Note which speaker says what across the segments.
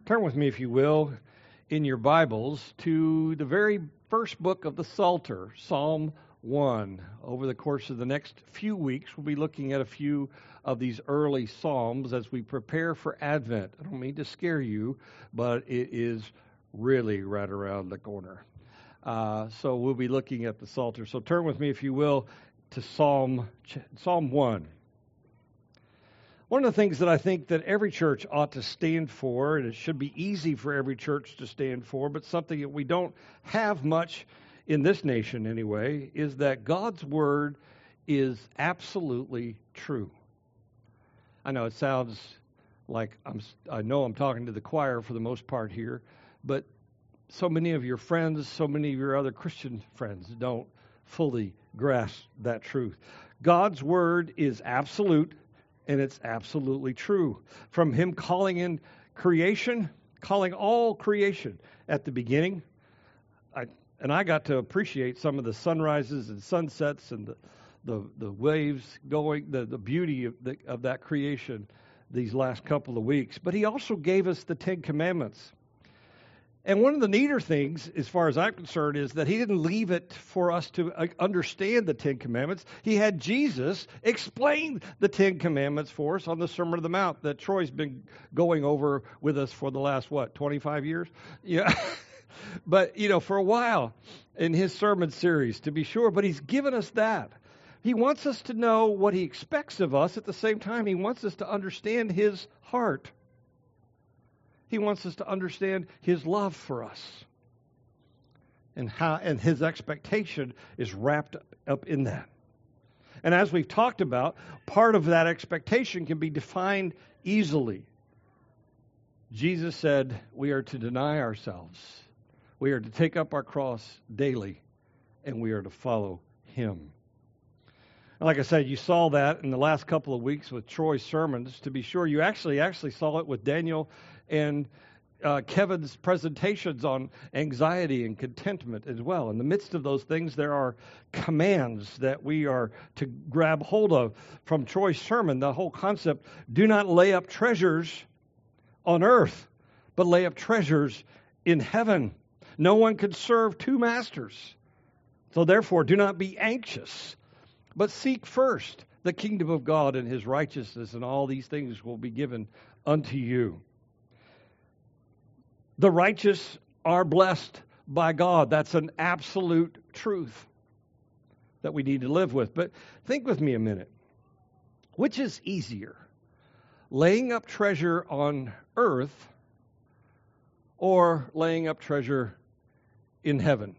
Speaker 1: Turn with me, if you will, in your Bibles to the very first book of the Psalter, Psalm 1. Over the course of the next few weeks, we'll be looking at a few of these early Psalms as we prepare for Advent. I don't mean to scare you, but it is really right around the corner. So we'll be looking at the Psalter. So turn with me, if you will, to Psalm 1. One of the things that I think that every church ought to stand for, and it should be easy for every church to stand for, but something that we don't have much in this nation anyway, is that God's Word is absolutely true. I know it sounds like I know I'm talking to the choir for the most part here, but so many of your friends, so many of your other Christian friends don't fully grasp that truth. God's Word is absolute. And it's absolutely true. From Him calling in creation, calling all creation at the beginning. I got to appreciate some of the sunrises and sunsets and the waves going, the beauty of that creation these last couple of weeks. But He also gave us the Ten Commandments. And one of the neater things, as far as I'm concerned, is that He didn't leave it for us to understand the Ten Commandments. He had Jesus explain the Ten Commandments for us on the Sermon on the Mount that Troy's been going over with us for the last, 25 years? Yeah. But, for a while in his sermon series, to be sure. But He's given us that. He wants us to know what He expects of us. At the same time, He wants us to understand His heart. He wants us to understand His love for us and His expectation is wrapped up in that. And as we've talked about, part of that expectation can be defined easily. Jesus said we are to deny ourselves. We are to take up our cross daily, and we are to follow Him. And like I said, you saw that in the last couple of weeks with Troy's sermons. To be sure, you actually saw it with Daniel and Kevin's presentations on anxiety and contentment as well. In the midst of those things, there are commands that we are to grab hold of. From Troy's sermon, the whole concept, do not lay up treasures on earth, but lay up treasures in heaven. No one can serve two masters. So therefore, do not be anxious, but seek first the kingdom of God and His righteousness, and all these things will be given unto you. The righteous are blessed by God. That's an absolute truth that we need to live with. But think with me a minute. Which is easier? Laying up treasure on earth or laying up treasure in heaven?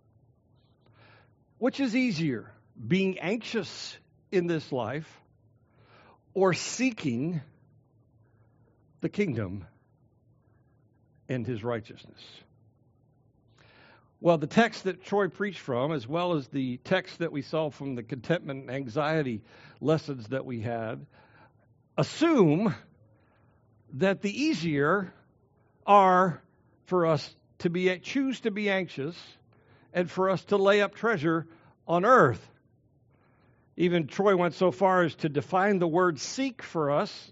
Speaker 1: Which is easier? Being anxious in this life or seeking the kingdom and His righteousness? Well, the text that Troy preached from, as well as the text that we saw from the contentment and anxiety lessons that we had, assume that the easier are for us to choose to be anxious and for us to lay up treasure on earth. Even Troy went so far as to define the word seek for us,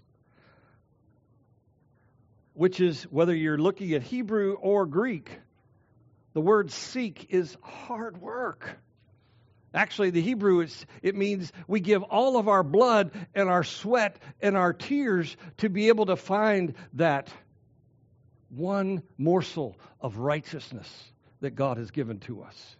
Speaker 1: which is, whether you're looking at Hebrew or Greek, the word seek is hard work. Actually, the Hebrew, it means we give all of our blood and our sweat and our tears to be able to find that one morsel of righteousness that God has given to us.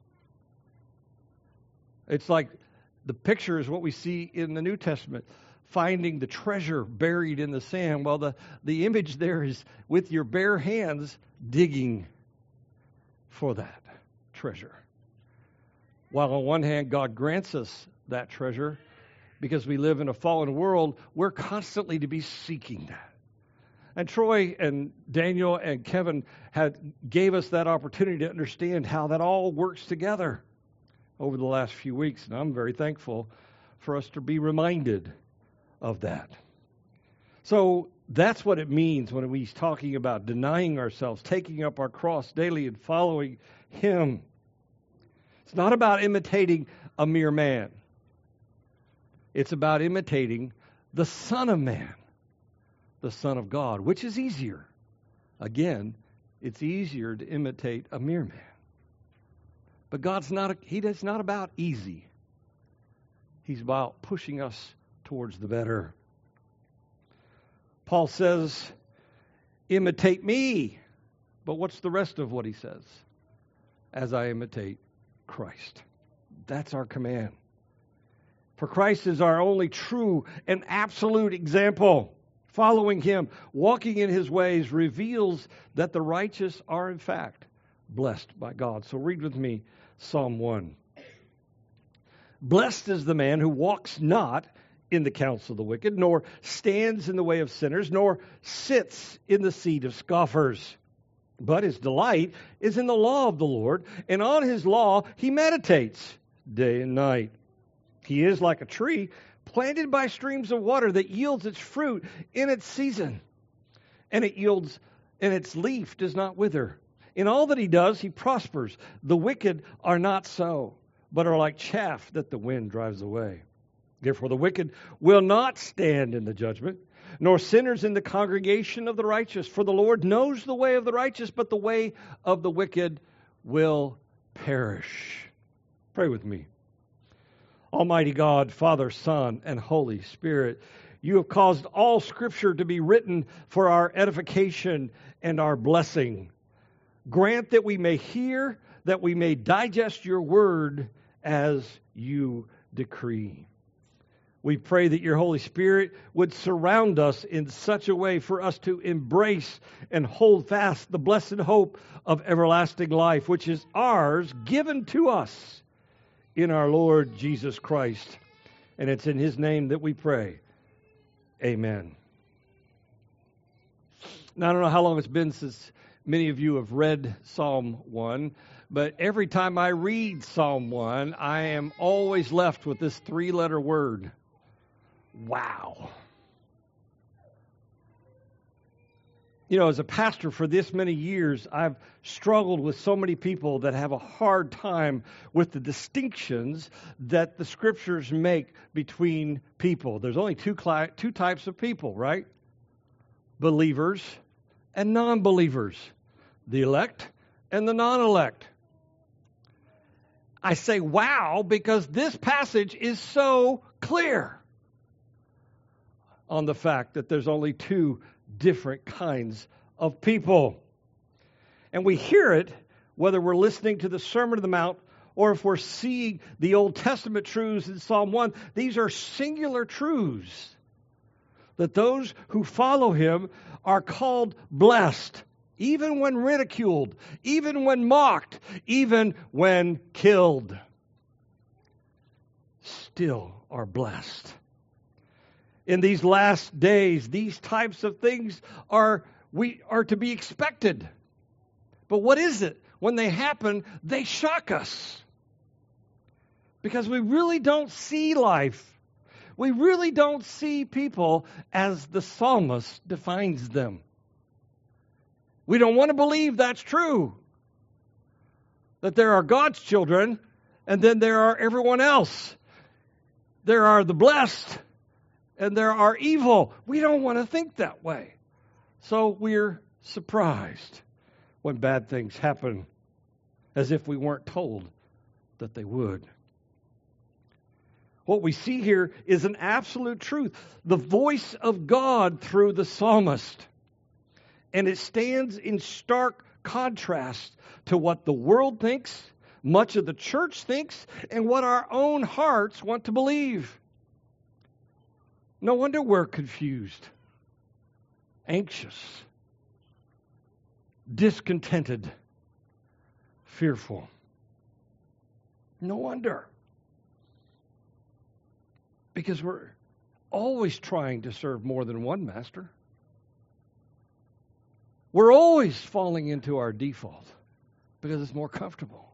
Speaker 1: It's like the picture is what we see in the New Testament. Finding the treasure buried in the sand. Well, the image there is with your bare hands digging for that treasure. While on one hand, God grants us that treasure because we live in a fallen world, we're constantly to be seeking that. And Troy and Daniel and Kevin gave us that opportunity to understand how that all works together over the last few weeks. And I'm very thankful for us to be reminded of that. So that's what it means when he's talking about denying ourselves, taking up our cross daily and following Him. It's not about imitating a mere man. It's about imitating the Son of Man, the Son of God. Which is easier? Again, it's easier to imitate a mere man. But He is not about easy. He's about pushing us towards the better. Paul says, imitate me. But what's the rest of what he says? As I imitate Christ. That's our command. For Christ is our only true and absolute example. Following him, walking in his ways, reveals that the righteous are in fact blessed by God. So read with me Psalm 1. Blessed is the man who walks not in the counsel of the wicked, nor stands in the way of sinners, nor sits in the seat of scoffers. But his delight is in the law of the Lord, and on his law he meditates day and night. He is like a tree planted by streams of water that yields its fruit in its season, and its leaf does not wither. In all that he does, he prospers. The wicked are not so, but are like chaff that the wind drives away. Therefore the wicked will not stand in the judgment, nor sinners in the congregation of the righteous. For the Lord knows the way of the righteous, but the way of the wicked will perish. Pray with me. Almighty God, Father, Son, and Holy Spirit, you have caused all Scripture to be written for our edification and our blessing. Grant that we may hear, that we may digest your word as you decree. We pray that your Holy Spirit would surround us in such a way for us to embrace and hold fast the blessed hope of everlasting life, which is ours, given to us in our Lord Jesus Christ. And it's in his name that we pray. Amen. Now, I don't know how long it's been since many of you have read Psalm 1, but every time I read Psalm 1, I am always left with this three-letter word. Wow. You know, as a pastor for this many years, I've struggled with so many people that have a hard time with the distinctions that the Scriptures make between people. There's only two types of people, right? Believers and non-believers. The elect and the non-elect. I say wow because this passage is so clear on the fact that there's only two different kinds of people. And we hear it whether we're listening to the Sermon on the Mount or if we're seeing the Old Testament truths in Psalm 1. These are singular truths that those who follow him are called blessed, even when ridiculed, even when mocked, even when killed. Still are blessed. In these last days, these types of things are to be expected. But what is it? When they happen, they shock us. Because we really don't see life. We really don't see people as the psalmist defines them. We don't want to believe that's true. That there are God's children, and then there are everyone else. There are the blessed, and there are evil. We don't want to think that way. So we're surprised when bad things happen, as if we weren't told that they would. What we see here is an absolute truth. The voice of God through the psalmist. And it stands in stark contrast to what the world thinks, much of the church thinks, and what our own hearts want to believe. No wonder we're confused, anxious, discontented, fearful. No wonder. Because we're always trying to serve more than one master. We're always falling into our default because it's more comfortable.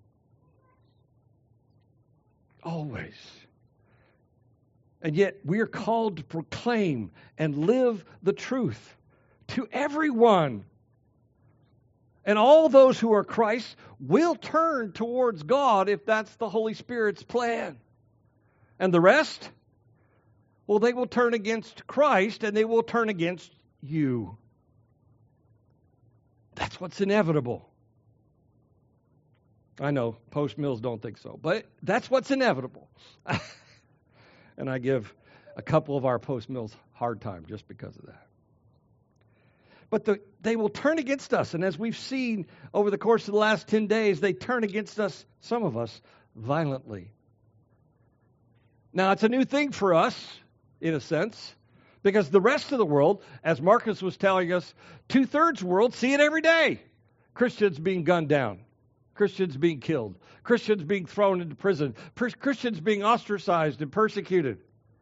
Speaker 1: Always. And yet we are called to proclaim and live the truth to everyone. And all those who are Christ will turn towards God if that's the Holy Spirit's plan. And the rest? Well, they will turn against Christ and they will turn against you. That's what's inevitable. I know post-mills don't think so, but that's what's inevitable. And I give a couple of our post-mills hard time just because of that. But they will turn against us, and as we've seen over the course of the last 10 days, they turn against us, some of us, violently. Now, it's a new thing for us, in a sense, because the rest of the world, as Marcus was telling us, 2/3 of the world see it every day. Christians being gunned down, Christians being killed, Christians being thrown into prison, Christians being ostracized and persecuted.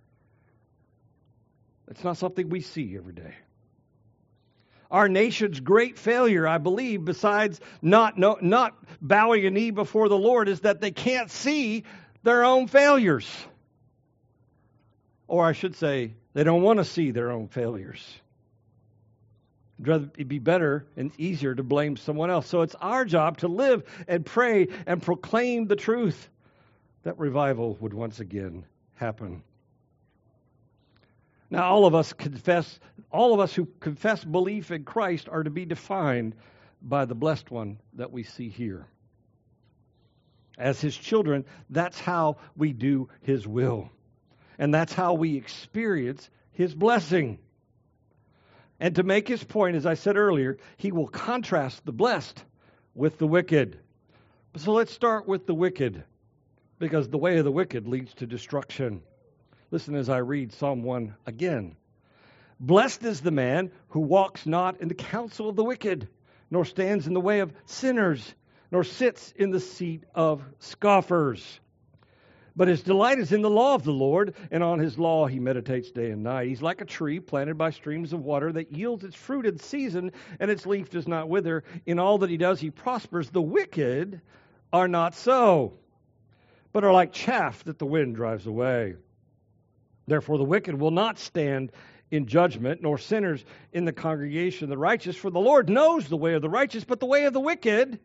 Speaker 1: It's not something we see every day. Our nation's great failure, I believe, besides not bowing a knee before the Lord, is that they can't see their own failures. Or I should say, they don't want to see their own failures. It'd be better and easier to blame someone else. So it's our job to live and pray and proclaim the truth that revival would once again happen. Now, all of us who confess belief in Christ are to be defined by the blessed one that we see here. As his children, that's how we do his will. And that's how we experience his blessing. And to make his point, as I said earlier, he will contrast the blessed with the wicked. So let's start with the wicked, because the way of the wicked leads to destruction. Listen as I read Psalm 1 again. Blessed is the man who walks not in the counsel of the wicked, nor stands in the way of sinners, nor sits in the seat of scoffers. But his delight is in the law of the Lord, and on his law he meditates day and night. He's like a tree planted by streams of water that yields its fruit in season, and its leaf does not wither. In all that he does, he prospers. The wicked are not so, but are like chaff that the wind drives away. Therefore the wicked will not stand in judgment, nor sinners in the congregation of the righteous. For the Lord knows the way of the righteous, but the way of the wicked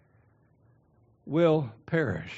Speaker 1: will perish.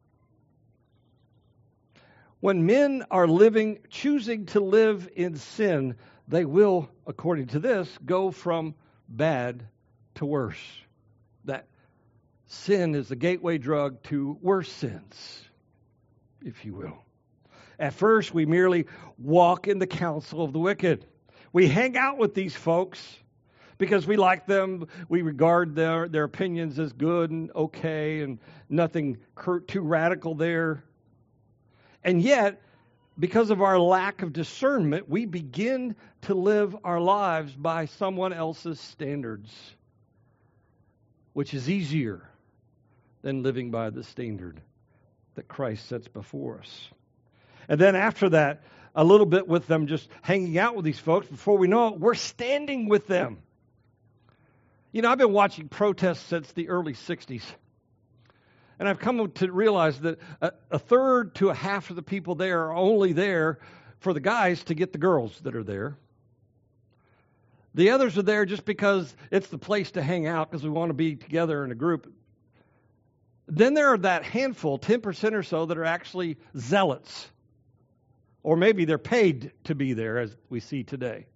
Speaker 1: When men are choosing to live in sin, they will, according to this, go from bad to worse. That sin is the gateway drug to worse sins, if you will. At first, we merely walk in the counsel of the wicked. We hang out with these folks because we like them. We regard their opinions as good and okay and nothing too radical there. And yet, because of our lack of discernment, we begin to live our lives by someone else's standards, which is easier than living by the standard that Christ sets before us. And then after that, a little bit with them, just hanging out with these folks, before we know it, we're standing with them. You know, I've been watching protests since the early 60s. And I've come to realize that a third to a half of the people there are only there for the guys to get the girls that are there. The others are there just because it's the place to hang out, because we want to be together in a group. Then there are that handful, 10% or so, that are actually zealots. Or maybe they're paid to be there, as we see today.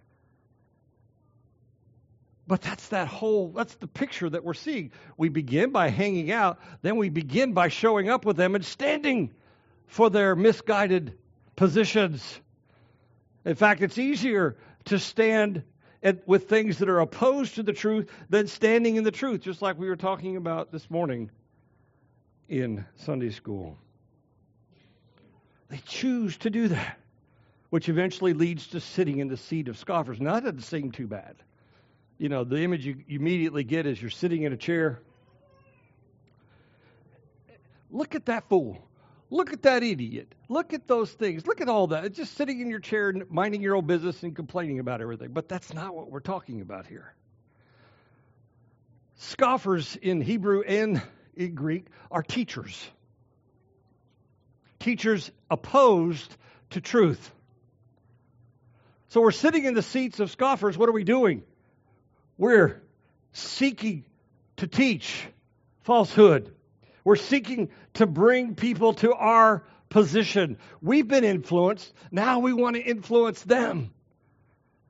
Speaker 1: But that's the picture that we're seeing. We begin by hanging out, then we begin by showing up with them and standing for their misguided positions. In fact, it's easier to stand with things that are opposed to the truth than standing in the truth, just like we were talking about this morning in Sunday school. They choose to do that, which eventually leads to sitting in the seat of scoffers. Now, that doesn't seem too bad. You know, the image you immediately get is you're sitting in a chair. Look at that fool. Look at that idiot. Look at those things. Look at all that. It's just sitting in your chair, minding your own business and complaining about everything. But that's not what we're talking about here. Scoffers in Hebrew and in Greek are teachers. Teachers opposed to truth. So we're sitting in the seats of scoffers. What are we doing? We're seeking to teach falsehood. We're seeking to bring people to our position. We've been influenced. Now we want to influence them.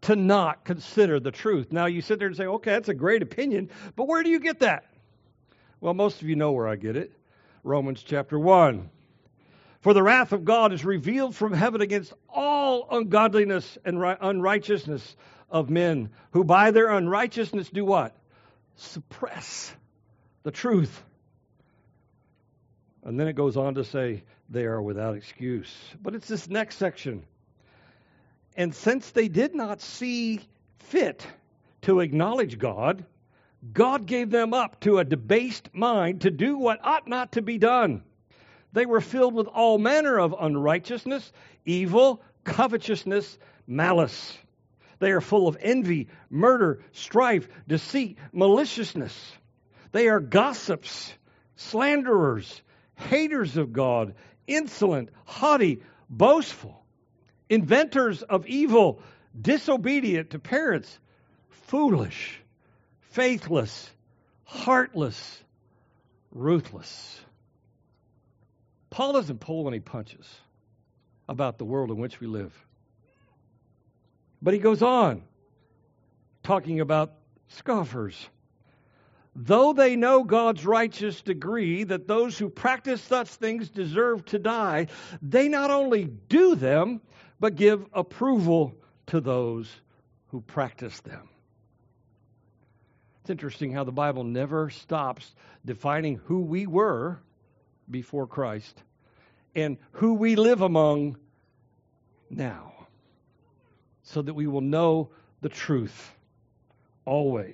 Speaker 1: to not consider the truth. Now you sit there and say, okay, that's a great opinion, but where do you get that? Well, most of you know where I get it. Romans chapter 1. For the wrath of God is revealed from heaven against all ungodliness and unrighteousness of men, who by their unrighteousness do what? Suppress the truth. And then it goes on to say they are without excuse. But it's this next section. And since they did not see fit to acknowledge God, God gave them up to a debased mind to do what ought not to be done. They were filled with all manner of unrighteousness, evil, covetousness, malice. They are full of envy, murder, strife, deceit, maliciousness. They are gossips, slanderers, haters of God, insolent, haughty, boastful, inventors of evil, disobedient to parents, foolish, faithless, heartless, ruthless. Paul doesn't pull any punches about the world in which we live. But he goes on talking about scoffers. Though they know God's righteous decree that those who practice such things deserve to die, they not only do them, but give approval to those who practice them. It's interesting how the Bible never stops defining who we were before Christ and who we live among now, so that we will know the truth always.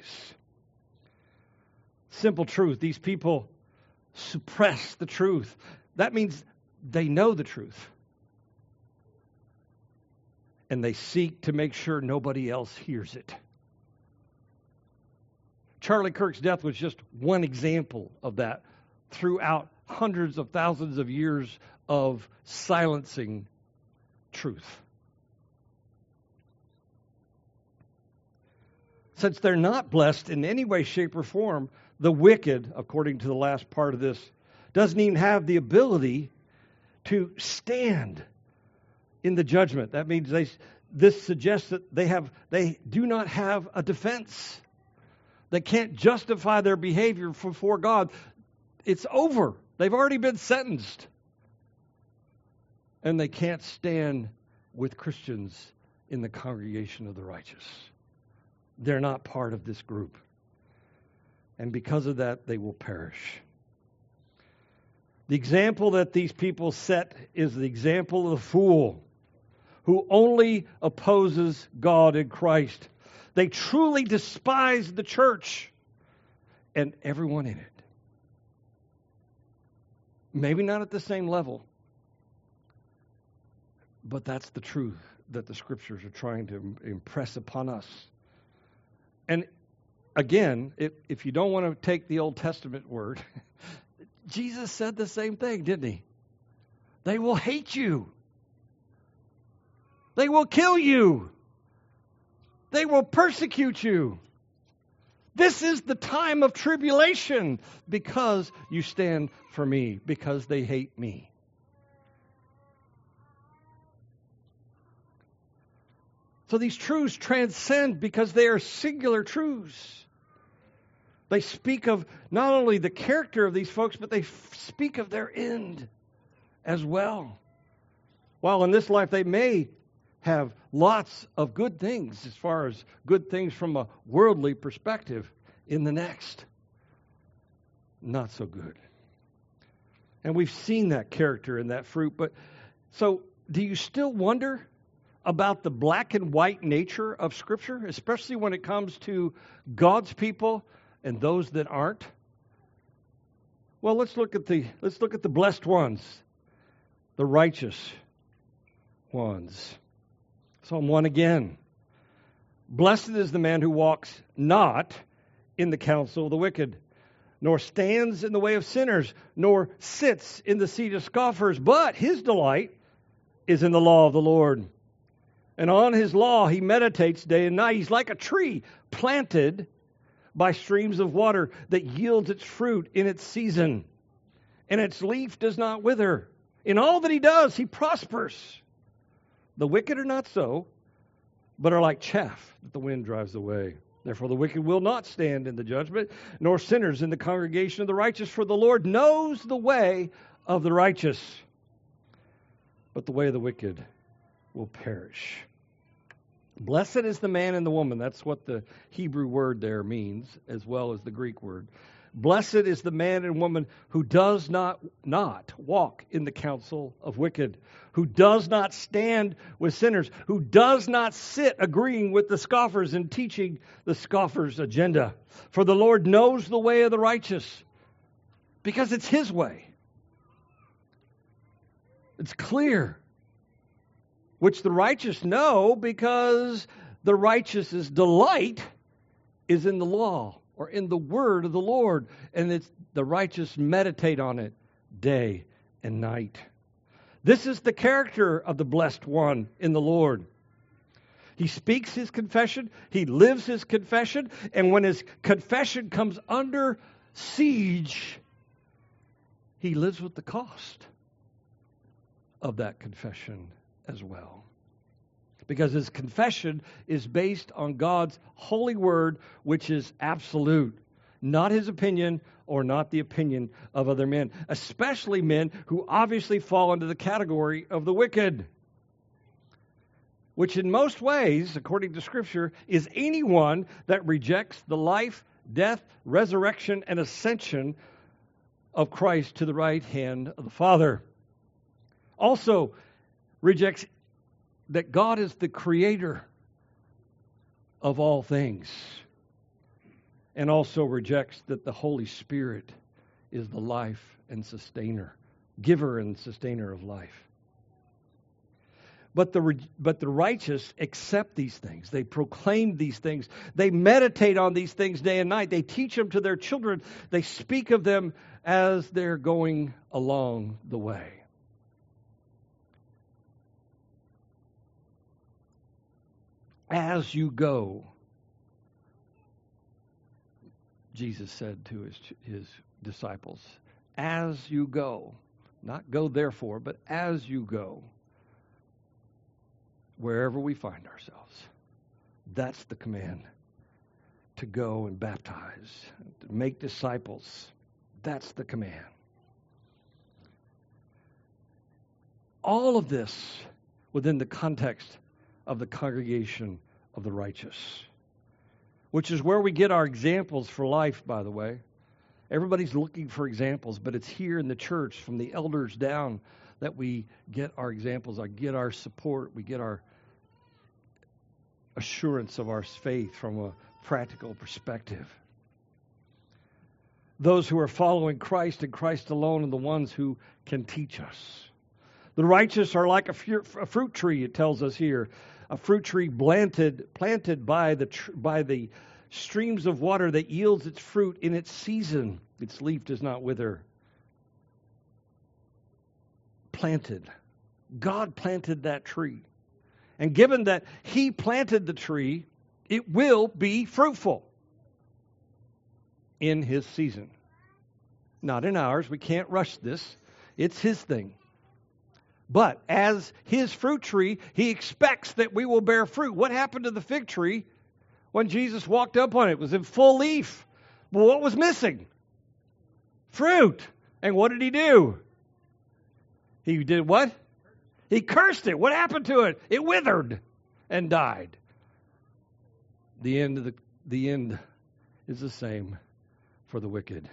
Speaker 1: Simple truth. These people suppress the truth. That means they know the truth. And they seek to make sure nobody else hears it. Charlie Kirk's death was just one example of that throughout hundreds of thousands of years of silencing truth. Since they're not blessed in any way, shape, or form, the wicked, according to the last part of this, doesn't even have the ability to stand in the judgment. That means this suggests that they do not have a defense. They can't justify their behavior before God. It's over. They've already been sentenced. And they can't stand with Christians in the congregation of the righteous. They're not part of this group. And because of that, they will perish. The example that these people set is the example of the fool who only opposes God and Christ. They truly despise the church and everyone in it. Maybe not at the same level, but that's the truth that the Scriptures are trying to impress upon us. And again, if you don't want to take the Old Testament word, Jesus said the same thing, didn't he? They will hate you. They will kill you. They will persecute you. This is the time of tribulation because you stand for me, because they hate me. So these truths transcend because they are singular truths. They speak of not only the character of these folks, but they speak of their end as well. While in this life they may have lots of good things as far as good things from a worldly perspective, in the next, not so good. And we've seen that character and that fruit. But so do you still wonder about the black and white nature of Scripture, especially when it comes to God's people and those that aren't? Well, let's look at the blessed ones, the righteous ones. Psalm 1 again. Blessed is the man who walks not in the counsel of the wicked, nor stands in the way of sinners, nor sits in the seat of scoffers, but his delight is in the law of the Lord. And on his law he meditates day and night. He's like a tree planted by streams of water that yields its fruit in its season, and its leaf does not wither. In all that he does, he prospers. The wicked are not so, but are like chaff that the wind drives away. Therefore the wicked will not stand in the judgment, nor sinners in the congregation of the righteous. For the Lord knows the way of the righteous, but the way of the wicked will perish. Blessed is the man and the woman. That's what the Hebrew word there means, as well as the Greek word. Blessed is the man and woman who does not walk in the counsel of wicked, who does not stand with sinners, who does not sit agreeing with the scoffers and teaching the scoffers' agenda. For the Lord knows the way of the righteous, because it's His way. It's clear, which the righteous know, because the righteous's delight is in the law, or in the word of the Lord, and it's the righteous meditate on it day and night. This is the character of the blessed one in the Lord. He speaks his confession, he lives his confession, and when his confession comes under siege, he lives with the cost of that confession as well. Because his confession is based on God's holy word, which is absolute, not his opinion or not the opinion of other men, especially men who obviously fall into the category of the wicked, which in most ways, according to Scripture, is anyone that rejects the life, death, resurrection, and ascension of Christ to the right hand of the Father. Also rejects that God is the creator of all things, and also rejects that the Holy Spirit is the life and sustainer, giver and sustainer of life. But the righteous accept these things. They proclaim these things. They meditate on these things day and night. They teach them to their children. They speak of them as they're going along the way. As you go, Jesus said to his disciples, as you go, not go therefore, but as you go, wherever we find ourselves. That's the command, to go and baptize, to make disciples. That's the command. All of this within the context of the congregation of the righteous, which is where we get our examples for life, by the way. Everybody's looking for examples, but it's here in the church, from the elders down, that we get our examples, get our support, we get our assurance of our faith from a practical perspective. Those who are following Christ and Christ alone are the ones who can teach us. The righteous are like a fruit tree, it tells us here. A fruit tree planted by the streams of water that yields its fruit in its season. Its leaf does not wither. Planted. God planted that tree. And given that He planted the tree, it will be fruitful in His season. Not in ours. We can't rush this. It's His thing. But as His fruit tree, He expects that we will bear fruit. What happened to the fig tree when Jesus walked up on it? It was in full leaf. Well, what was missing? Fruit. And what did He do? He did what? He cursed it. What happened to it? It withered and died. The end is the same for the wicked.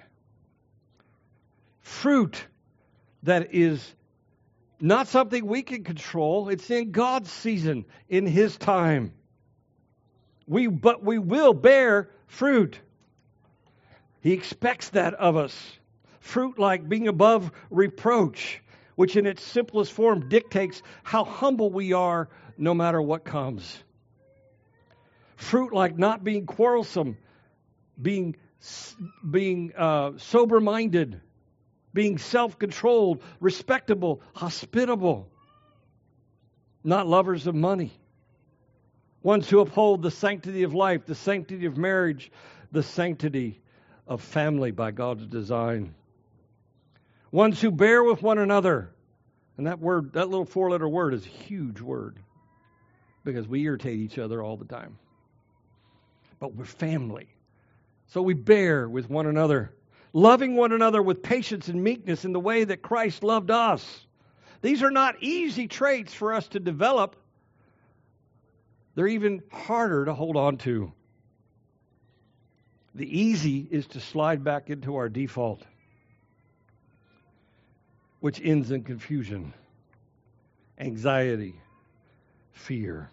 Speaker 1: Fruit that is not something we can control. It's in God's season, in His time. But we will bear fruit. He expects that of us. Fruit like being above reproach, which in its simplest form dictates how humble we are no matter what comes. Fruit like not being quarrelsome, being sober-minded, being self-controlled, respectable, hospitable, not lovers of money. Ones who uphold the sanctity of life, the sanctity of marriage, the sanctity of family by God's design. Ones who bear with one another. And that word, that little four-letter word is a huge word. because we irritate each other all the time. But we're family. So we bear with one another, loving one another with patience and meekness in the way that Christ loved us. These are not easy traits for us to develop. They're even harder to hold on to. The easy is to slide back into our default, which ends in confusion, anxiety, fear.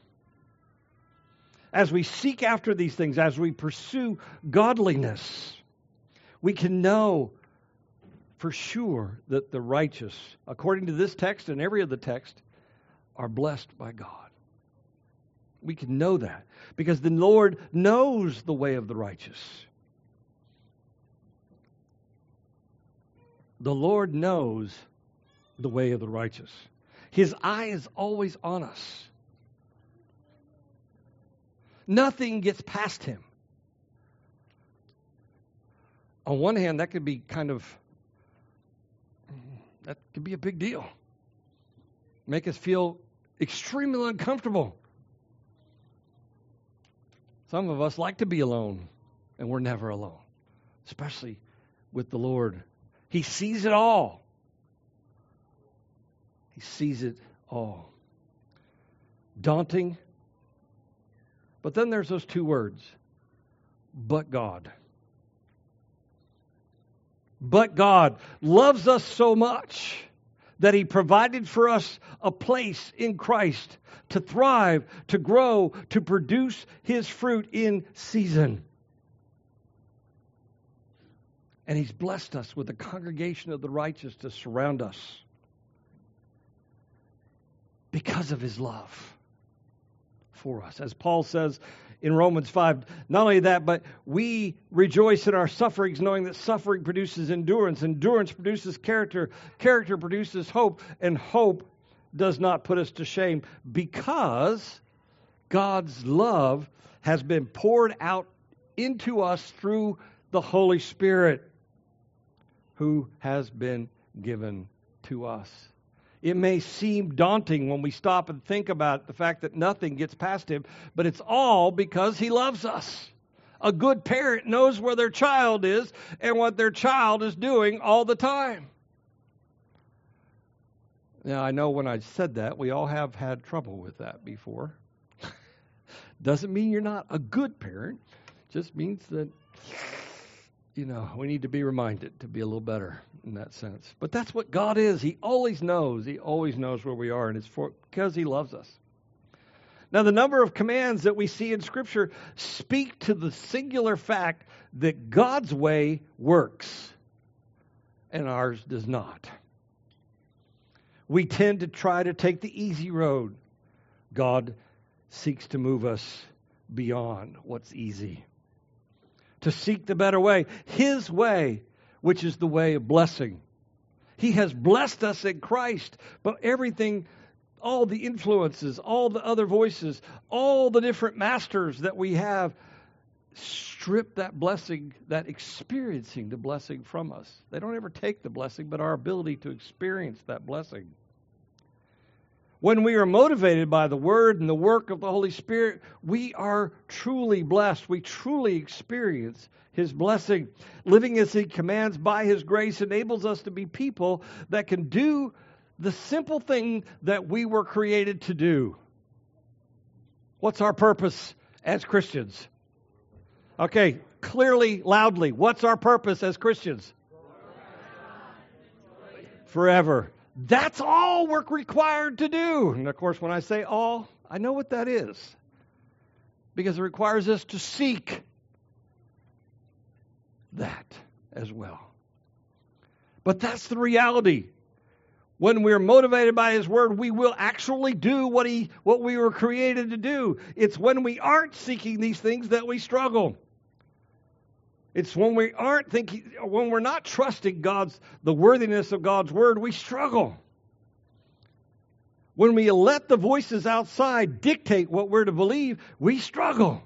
Speaker 1: As we seek after these things, as we pursue godliness, we can know for sure that the righteous, according to this text and every other text, are blessed by God. We can know that because the Lord knows the way of the righteous. The Lord knows the way of the righteous. His eye is always on us. Nothing gets past him. On one hand, that could be a big deal. Make us feel extremely uncomfortable. Some of us like to be alone, and we're never alone, especially with the Lord. He sees it all. He sees it all. Daunting. But then there's those two words, but God. But God loves us so much that he provided for us a place in Christ to thrive, to grow, to produce his fruit in season. And he's blessed us with a congregation of the righteous to surround us because of his love for us. As Paul says in Romans 5, not only that, but we rejoice in our sufferings, knowing that suffering produces endurance. Endurance produces character. Character produces hope. And hope does not put us to shame because God's love has been poured out into us through the Holy Spirit who has been given to us. It may seem daunting when we stop and think about the fact that nothing gets past him, but it's all because he loves us. A good parent knows where their child is and what their child is doing all the time. Now, I know when I said that, we all have had trouble with that before. Doesn't mean you're not a good parent. Just means that, we need to be reminded to be a little better in that sense. But that's what God is. He always knows. He always knows where we are, and it's because he loves us. Now, the number of commands that we see in Scripture speak to the singular fact that God's way works and ours does not. We tend to try to take the easy road. God seeks to move us beyond what's easy, to seek the better way, his way, which is the way of blessing. He has blessed us in Christ, but everything, all the influences, all the other voices, all the different masters that we have, strip that blessing, that experiencing the blessing from us. They don't ever take the blessing, but our ability to experience that blessing. When we are motivated by the Word and the work of the Holy Spirit, we are truly blessed. We truly experience his blessing. Living as he commands by his grace enables us to be people that can do the simple thing that we were created to do. What's our purpose as Christians? Okay, clearly, loudly, what's our purpose as Christians? Forever. That's all we're required to do. And of course, when I say all, I know what that is. Because it requires us to seek that as well. But that's the reality. When we're motivated by his word, we will actually do what we were created to do. It's when we aren't seeking these things that we struggle. It's when we aren't thinking, when we're not trusting the worthiness of God's word, we struggle. When we let the voices outside dictate what we're to believe, we struggle.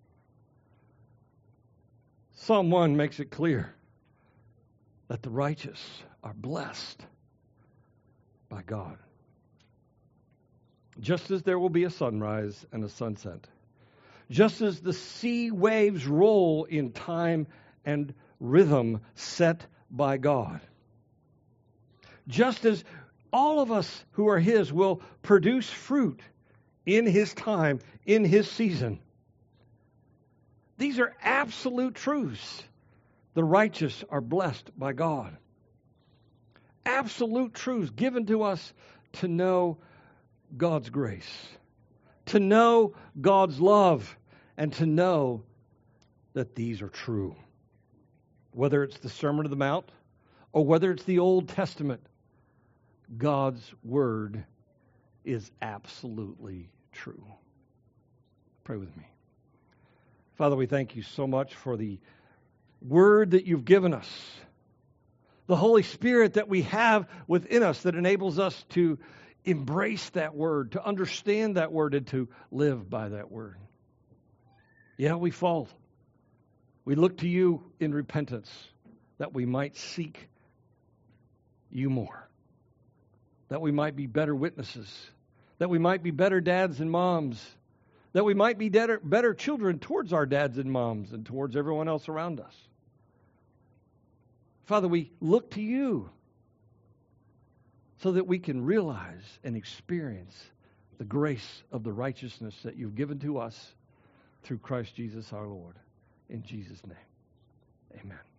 Speaker 1: Psalm 1 makes it clear that the righteous are blessed by God. Just as there will be a sunrise and a sunset. Just as the sea waves roll in time and rhythm set by God. Just as all of us who are His will produce fruit in His time, in His season. These are absolute truths. The righteous are blessed by God. Absolute truths given to us to know God's grace, to know God's love, and to know that these are true. Whether it's the Sermon on the Mount or whether it's the Old Testament, God's Word is absolutely true. Pray with me. Father, we thank you so much for the Word that you've given us, the Holy Spirit that we have within us that enables us to embrace that Word, to understand that Word, and to live by that Word. Yeah, we fall. We look to you in repentance that we might seek you more, that we might be better witnesses, that we might be better dads and moms, that we might be better children towards our dads and moms and towards everyone else around us. Father, we look to you so that we can realize and experience the grace of the righteousness that you've given to us through Christ Jesus our Lord. In Jesus' name, amen.